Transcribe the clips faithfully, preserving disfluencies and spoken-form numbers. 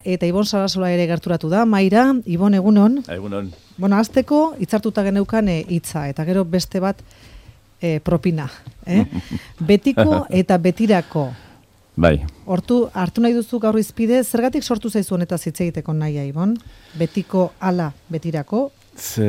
Eta Ibon Sarasola ere gerturatu da. Maira, Ibon, egunon. Egunon. Bueno, azteko hitzartuta geneukan e, hitza, eta gero beste bat e, propina. Eh? Betiko eta betirako. Bai. Hortu, hartu nahi duzu gaur izpide, zergatik sortu zaizu honetaz hitz egiteko nahia, Ibon? Betiko ala betirako? Ze,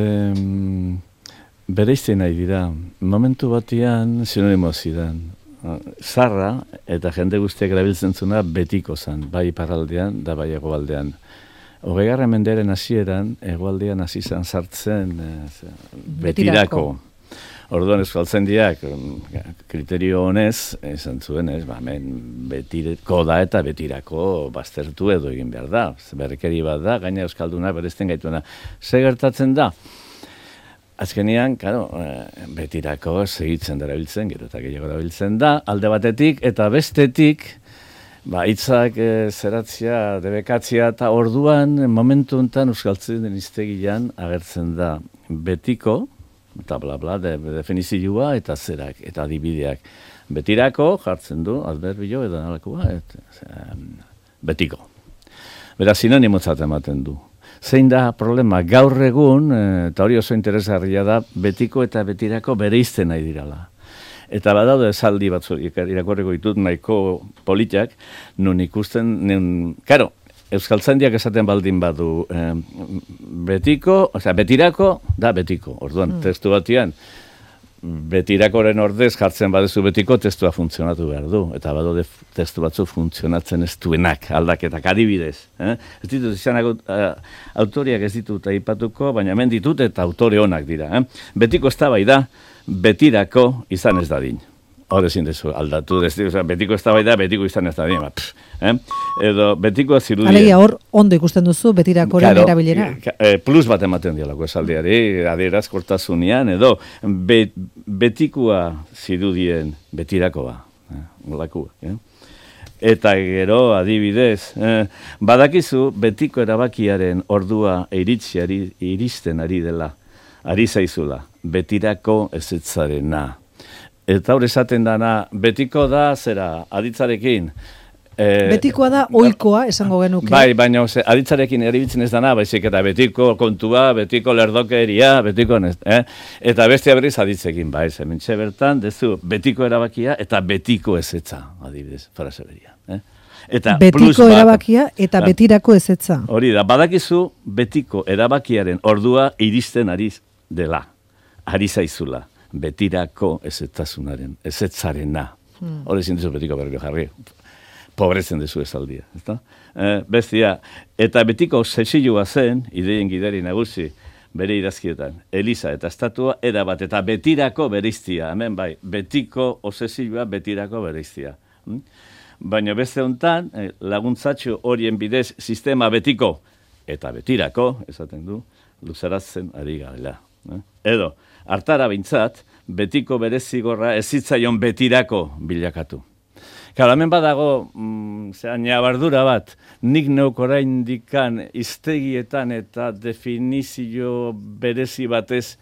bereizte nahi dira. Momentu batean sinonimo zidan. Zarra eta jende guztiak erabiltzen zuna betiko zen, bai iparraldean da bai hegoaldean. Hogeigarren mendearen hasieran hegoaldean hasi zen sartzen eh, betirako. Orduan euskaltzaindiak kriterio honez esan zuen, ez, ba, hemen betirako da eta betirako baztertu edo egin behar da. Berrikeri bat da, gaina euskalduna berezten gaituena. Ze gertatzen da? Azkenean, claro, betirako segitzen darabiltzen, gero eta gehiago darabiltzen da, alde batetik eta bestetik, ba, hitzak e, zeratzea, debekatzea, eta orduan, momentu honetan euskaltzen den hiztegian agertzen da betiko, eta bla bla, de, definizioa eta zerak, eta adibideak. Betirako jartzen du, adverbio edo nalakoa, et, um, betiko. Beraz, sinonimotzat ematen du. Zein da problema, gaur egun, eta hori oso interesgarria da, betiko eta betirako bereizten nahi dirala. Eta badaude esaldi batzu, irakorriko ditut nahiko politiak, nun ikusten, nun, karo, euskaltzaindiak esaten baldin badu, eh, betiko, osea, betirako, da betiko, orduan, mm. testu batian, betirakoren ordez jartzen badezu betiko, testua funtzionatu behar du. Eta badaude testu batzu funtzionatzen ez duenak, aldaketak, adibidez. Eh? Ez ditut izan autoriak ez ditut aipatuko, baina hemen ditut eta autore onak dira. Eh? Betiko ez da bai da, betirako izan ez dadin. Hor ezin dezu aldatu, ez dira, betiko ez da bai da, betiko izan ez dadin. Eh? Edo betiko zirudien. Alegia hor, ondo ikusten duzu, betirakoren claro, erabilera. Eh, plus bat ematen dialako esaldiari, adieraz kortasunean, edo bet, betikoa zirudien betirakoa. Eh? Olakua, eh? Eta gero, adibidez, eh, badakizu betiko erabakiaren ordua iritziari, iristen ari dela, ari zaizula, betirako ezetzarena. Eta hor esaten dana, betiko da, zera, aditzarekin. E, Betikoa da oikoa, esango genuke. Bai, baina ose, aditzarekin eribitzen ez dana, baizik eta betiko kontua, betiko lerdokeria, betiko nez, eh? Eta bestia berriz aditzekin, bai, zementxe bertan, dezu, betiko erabakia eta betiko ezetza, adibidez, fraseberia. Eh? Eta betiko erabakia eta da, betirako ezetza. Hori da, badakizu, betiko erabakiaren ordua iristen ari dela, ari zaizula. Betirako ezetzazunaren, ezetzarena. Hmm. Hore zintezu betiko berrio jarri. Pobretzen dezu esaldia. E, bestia, eta betiko sesilua zen, ideien gidari nagusi, bere idazkietan, Eliza eta estatua, erabat, eta betirako bereiztia. Hemen bai, betiko osesilua, betirako bereiztia. Hmm? Baina beste hontan, laguntzatxo horien bidez, sistema betiko, eta betirako, esaten du, luzaratzen ari garela. Eh? Edo, hartara bintzat, betiko berezigorra ezitzaion betirako bilakatu. Kala, hemen badago, mm, zean, nabardura bat, nik neuk orain dikan iztegietan eta definizio berezi batez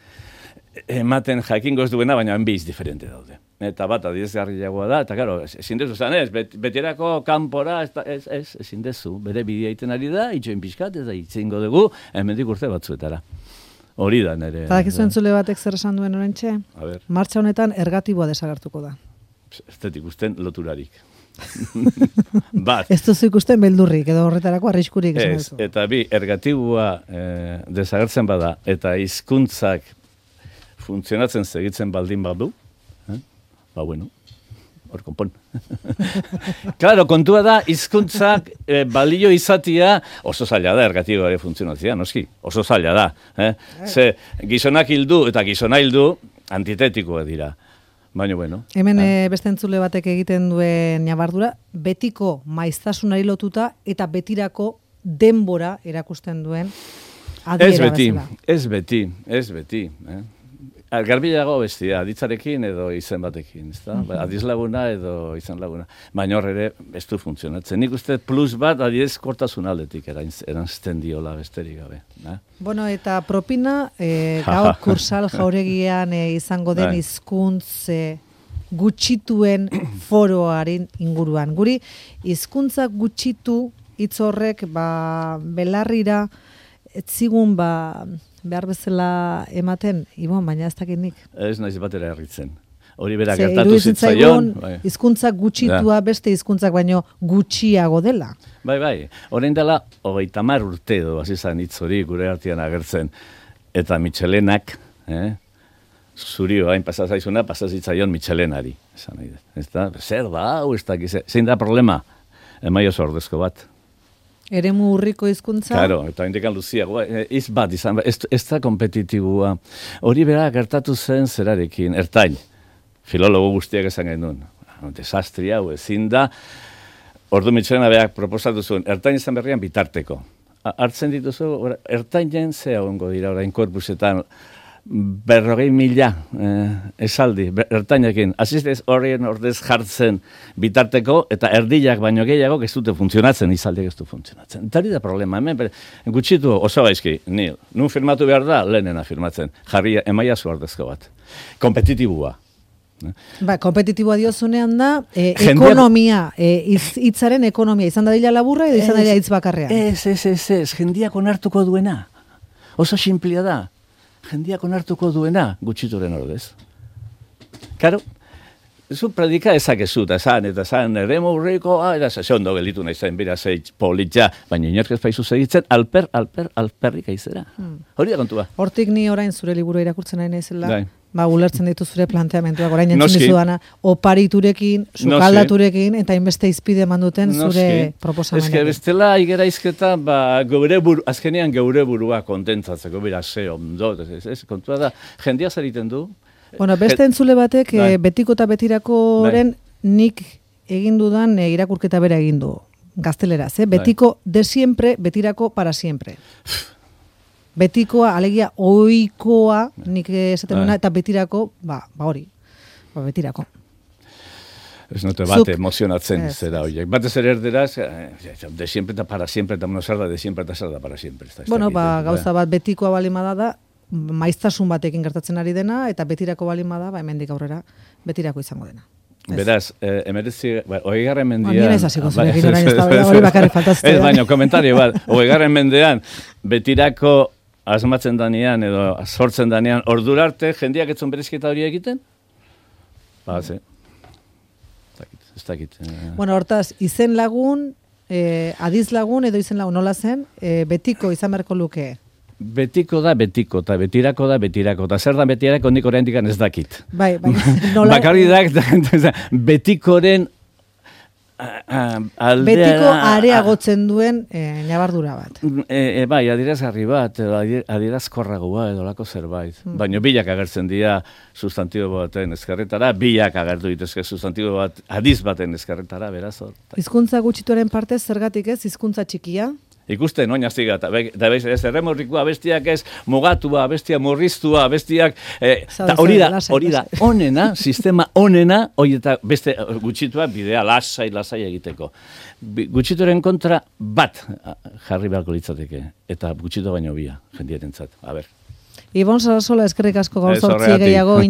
ematen jakingoz duena, baina enbiz diferente daude. Eta bat adiezgarriagoa da, eta karo, ezin dezu zan ez, bet, betirako kanpora, ez, ez, ez, ezin dezu, bere bidea iten ari da, itxoin pixkat, ez da, itzingo dugu, hemendik urte batzuetara. Hori da nere. Badakizu entzule batek zer esan duen orentxe? A ber. Martxa honetan ergatiboa desagertuko da. Ez dut ikusten loturarik. Bat. Ez duzu ikusten beldurrik, edo horretarako arriskurik. Ez, eta bi, ergatiboa eh, desagertzen bada, eta hizkuntzak funtzionatzen segitzen baldin badu, eh? Ba bueno, hor konpon. Claro, kontua da, hizkuntzak eh, balio izatia oso zaila da, ergatiboa ere funtzionatzea, noski, oso zaila da. Eh? Ze, gizonak hildu eta gizona hildu antitetikoa dira. Baina, bueno. Hemen eh? beste entzule batek egiten duen nabardura, betiko maiztasunari lotuta eta betirako denbora erakusten duen adiera ez beti, bezala. Ez beti, ez beti. Eh? Garbilago bestia, aditzarekin edo izen batekin, ezta? Mm -hmm. Adizlaguna edo izan laguna. Baina hor ere, ez du funtzionatzen. Nik uste plus bat adiez kortasun aldetik eranzten diola besterik gabe. Eh? Bueno, eta propina, eh, gaur kursal jauregian eh, izango den hizkuntz eh, gutxituen foroaren inguruan. Guri, hizkuntza gutxitu hitz horrek ba, belarrira ez zigun ba, behar bezala ematen, Ibon, baina ez dakit nik. Ez naiz batera herritzen. Hori bera gertatu zitzaion. Hizkuntzak gutxitua beste hizkuntzak baino gutxiago dela. Bai, bai. Orain dela, hogeita hamar urte edo, hasi zan hitz hori gure artean agertzen. Eta Michelenak, eh? Zurio hain pasazaizuna, pasazitzaion Michelenari. Esan nahi dut. Ez da, zer da, hau ez da, zein da problema? Emaio ordezko bat. Eremu urriko hizkuntza? Claro, eta indikan luziago, iz bat izan, ez, ez da kompetitibua. Hori bera gertatu zen zerarekin, ertain. Filologo guztiak esan genuen. Desastri hau ezin da. Ordu Michelena berak proposatu zuen, ertain izan berrian bitarteko. Hartzen dituzu, ertainen ze hongo dira orain korpusetan, berrogei mila eh, esaldi, ertainekin. Aziztez horien ordez jartzen bitarteko, eta erdiak baino gehiago ez dute funtzionatzen, izaldiak ez du funtzionatzen. Eta hori da problema, hemen, gutxitu oso gaizki, nil, nun firmatu behar da, lehenena firmatzen, jarri emaia zu ordezko bat. Kompetitibua. Ba, kompetitiboa diozunean da, e, ekonomia, e, hitzaren ekonomia, izan da dila laburra edo izan da dila hitz bakarrean. Ez, ez, ez, ez, jendiak onartuko duena. Oso simplia da. Jendiak onartuko duena gutxituren ordez. Karo, zu predika ezakezu, eta zan, eta zan, eremu urreiko, ah, eta ze ondo gelitu nahi zen, bera zeitz politxa, baina inork ez paizu segitzen, alper, alper, alperrik aizera. Hmm. Hori da kontua. Hortik ni orain zure liburu irakurtzen nahi naizela. Dai. Ba, ulertzen ditu zure planteamentuak, orain entzun dizudana, opariturekin, sukaldaturekin, eta inbeste izpide eman duten zure proposamenekin. Ez que bestela igera izketa, ba, geure buru, azkenean geure burua kontentzatzeko, bera, ze ondo, ez, ez, kontua da, jendia zer egiten du. Bueno, beste entzule batek, e, betiko eta betirakoren nik egin dudan e, irakurketa bera egin du, gazteleraz, eh? Betiko de siempre, betirako para siempre. Betikoa, alegia, oikoa, nik esaten duena, eta betirako, ba, ba hori, ba, betirako. Ez note bate emozionatzen zera horiek. Batez ere erderaz, de siempre eta para siempre, eta mono sarda, de siempre eta sarda para siempre. Bueno, ba, gauza bat betikoa balimada da, maiztasun batekin gertatzen ari dena, eta betirako balimada, ba, hemendik aurrera, betirako izango dena. Beraz, eh, emeretzi, ba, hogeigarren mendean... Ba, nire ez hasiko zurekin orain ez da, hori bakarrik faltazte. Ez baino, komentario bat, hogeigarren mendean, betirako asmatzen danean edo sortzen danean, ordura arte jendeak etzun berezketa hori egiten? Ba, ze. Ez dakit. Bueno, hortaz, izen lagun, eh, adiz lagun edo izen lagun nola zen, eh, betiko izan beharko luke? Betiko da betiko, eta betirako da betirako, eta zer da betirako nik oraindik ez dakit. Bai, bai. Nola... Bakarri da, betikoren aldea... Betiko areagotzen duen e, nabardura bat. E, e, bai, adierazgarri bat, edo adierazkorragoa edo lako zerbait. Mm. Baina bilak agertzen dira sustantibo baten ezkerretara, bilak agertu dituzke sustantibo bat, adiz baten ezkerretara, beraz. Hizkuntza gutxituaren parte zergatik ez, hizkuntza txikia? Ikusten, oin aztiga, eta bez, ez erremorrikoa, bestiak ez, mugatua, bestia murriztua, bestiak, eh, hori da, hori da, onena, sistema onena, hori eta beste gutxitua bidea lasai, lasai egiteko. Gutxituaren kontra bat jarri beharko litzateke, eta gutxitu baino bia, jendierentzat, a ber. Ibon Sarasola, eskerrik asko gauzortzi gehiago